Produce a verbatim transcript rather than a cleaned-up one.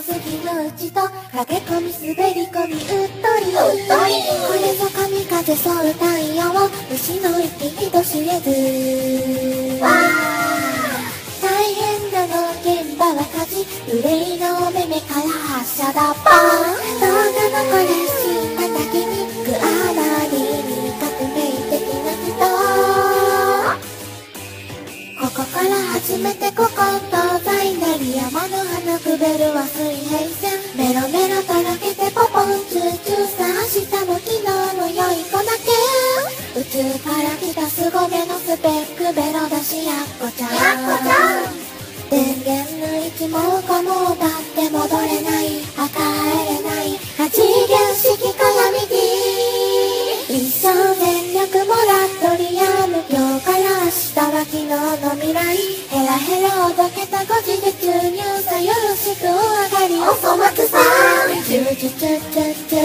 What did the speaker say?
すぎのうちと駆け込み滑り込みうっとりうっとりこれぞ神風そう太陽虫の息人知れずわー大変なの現場は火事憂いのお目目から発射だパー動画のこれした滝にくあまりに革命的な人ここから初めて古今東西なり山の花くべるは水平線メロメロとろけてポポンチューチューさ明日も昨日も良い子だけ宇宙から来た凄めのスペックベロだしやっこちゃんやっこちゃん電源抜いちもうこもだって戻れない帰れないはち元式鏡一生全力もらっとりやむ今日から明日は昨日の未来ヘラヘラおどけたご時で注入さよろしくお上がりおそ松さんチューチュチュチュチュ